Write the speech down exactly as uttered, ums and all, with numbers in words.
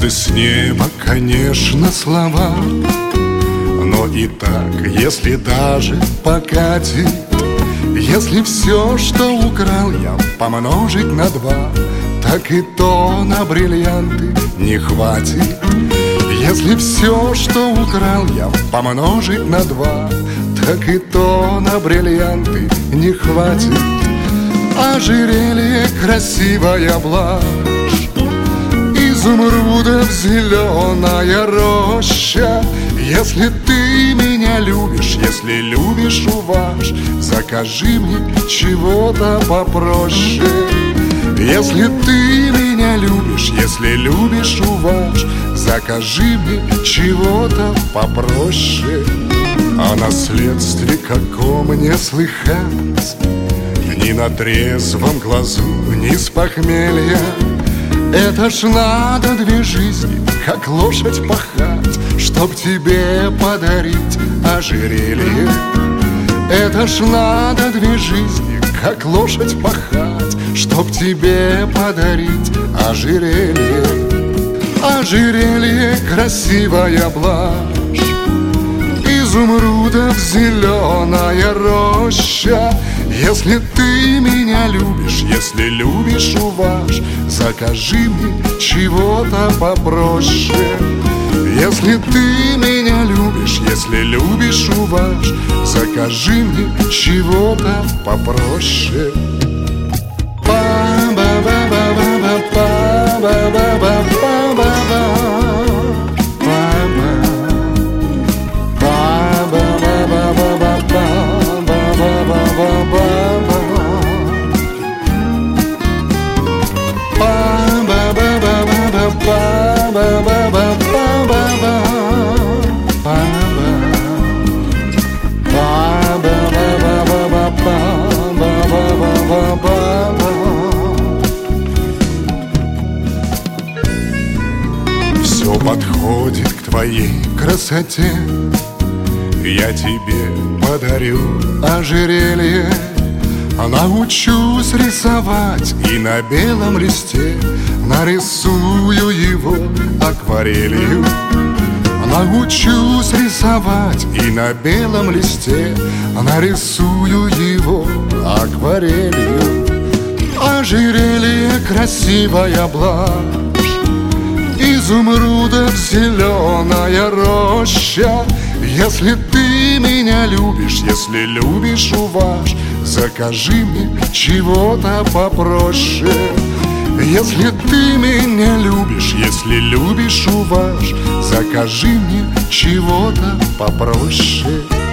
Звезды с неба, конечно, слова, но и так, если даже покатит, если все, что украл я, помножить на два, так и то на бриллианты не хватит. Если все, что украл я, помножить на два, так и то на бриллианты не хватит. Ожерелье, красивая блажь, изумрудов зеленая роща. Если ты меня любишь, если любишь, уваж, закажи мне чего-то попроще. Если ты меня любишь, если любишь, уваж, закажи мне чего-то попроще. О наследстве каком не слыхать ни на трезвом глазу, ни с похмелья. Это ж надо две жизни, как лошадь пахать, чтоб тебе подарить ожерелье. Это ж надо две жизни, как лошадь пахать, чтоб тебе подарить ожерелье. Ожерелье, красивая блажь, изумрудов зеленая роща. Если ты меня любишь, если любишь, уваж, закажи мне чего-то попроще. Если ты меня любишь, если любишь, уваж, закажи мне чего-то попроще. Все подходит к твоей красоте, я тебе подарю ожерелье. Научусь рисовать и на белом листе нарисую его акварелью. Научусь рисовать и на белом листе нарисую его акварелью. Ожерелье, красивая блажь, изумрудов зеленая роща. Если ты меня любишь, если любишь, уваж, закажи мне чего-то попроще. Если ты меня любишь, если любишь, уваж, закажи мне чего-то попроще.